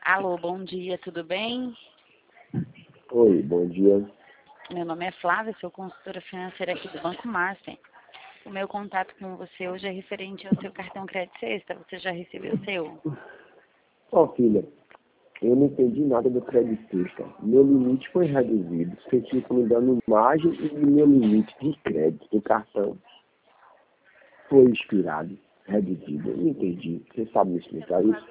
Alô, bom dia, tudo bem? Oi, bom dia. Meu nome é Flávia, sou consultora financeira aqui do Banco Master. O meu contato com você hoje é referente ao seu cartão crédito sexta. Você já recebeu o seu? Ó, filha, eu não entendi nada do crédito sexta. Meu limite foi reduzido. Você fica me dando margem e meu limite de crédito do cartão foi expirado, reduzido. Eu não entendi. Você sabe me explicar isso?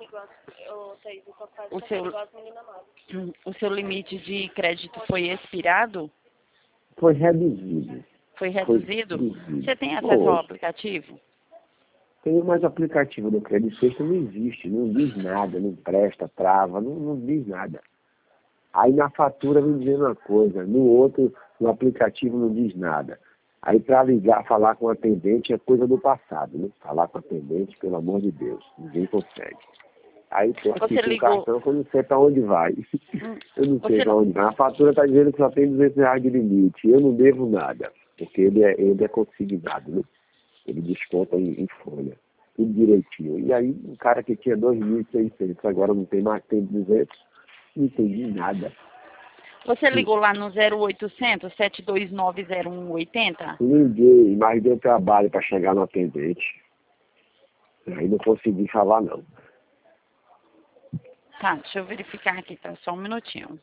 O seu limite de crédito foi expirado? Foi reduzido. Foi reduzido? Você tem acesso Foi. ao aplicativo? Tem mais aplicativo do crédito sexta, não existe, não diz nada, não presta, trava, não diz nada. Aí na fatura vem dizendo uma coisa, no outro, no aplicativo não diz nada. Aí para ligar, falar com o atendente é coisa do passado, né? Falar com o atendente, pelo amor de Deus, ninguém consegue. Aí tô aqui com o cartão que eu não sei para onde vai. Eu não sei para onde vai. A fatura está dizendo que só tem R$200 de limite. Eu não devo nada, porque ele é consignado, né? Ele desconta em folha. Tudo direitinho. E aí, um cara que tinha 2.600, agora não tem mais, tem 200, não entendi nada. Você ligou lá no 0800 729 0180? Liguei, mas deu trabalho para chegar no atendente. Aí não consegui falar, não. Tá, deixa eu verificar aqui, tá? Só um minutinho.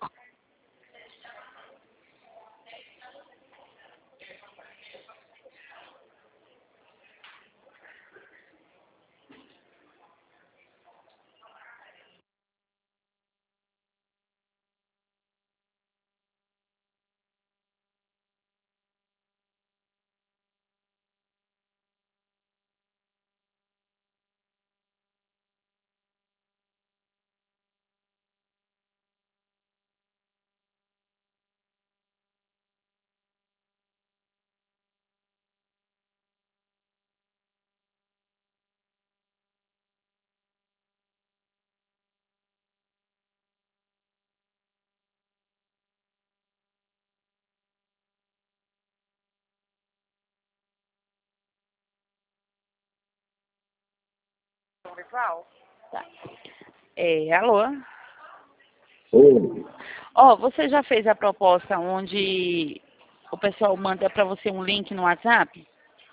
Tá. Alô? Oi. Ó, você já fez a proposta onde o pessoal manda para você um link no WhatsApp?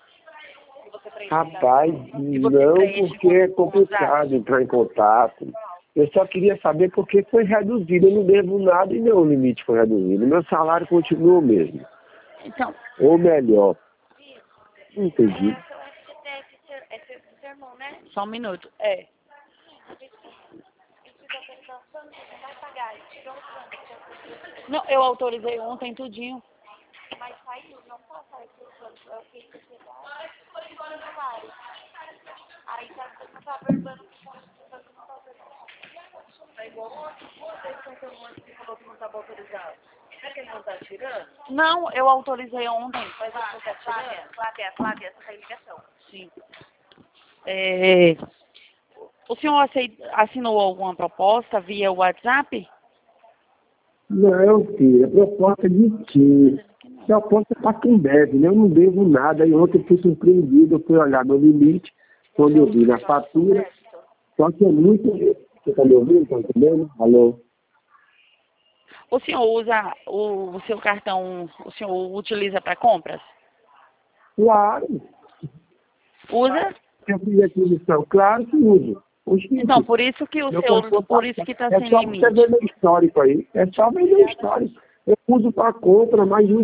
Rapaz, não, porque é complicado entrar em contato. Eu só queria saber por que foi reduzido. Eu não devo nada e meu limite foi reduzido. Meu salário continua o mesmo. Então, Ou melhor. Não entendi. só um minuto. Não, eu autorizei ontem tudinho. Mas saiu, não tá saindo. Eu fiquei aí não tá verbando. Tá igual você falou que não estava autorizado. Será que ele não tá tirando? Não, eu autorizei ontem. Mas você tá tirando? Flávia, essa ligação. Sim. O senhor assinou alguma proposta via WhatsApp? Não, filha, proposta de quê? Proposta para quem deve, né? Eu não devo nada. E ontem eu fui surpreendido, eu fui olhar meu limite, quando eu vi na fatura. Só que é muito. Você está me ouvindo? Está entendendo? Alô? O senhor usa o seu cartão, o senhor utiliza para compras? Claro. Usa? Eu fiz aquisição, claro que uso. Então, por isso que por isso que está sem limite. É só você ver meu histórico aí. É só ver meu histórico. Eu uso para compra, mas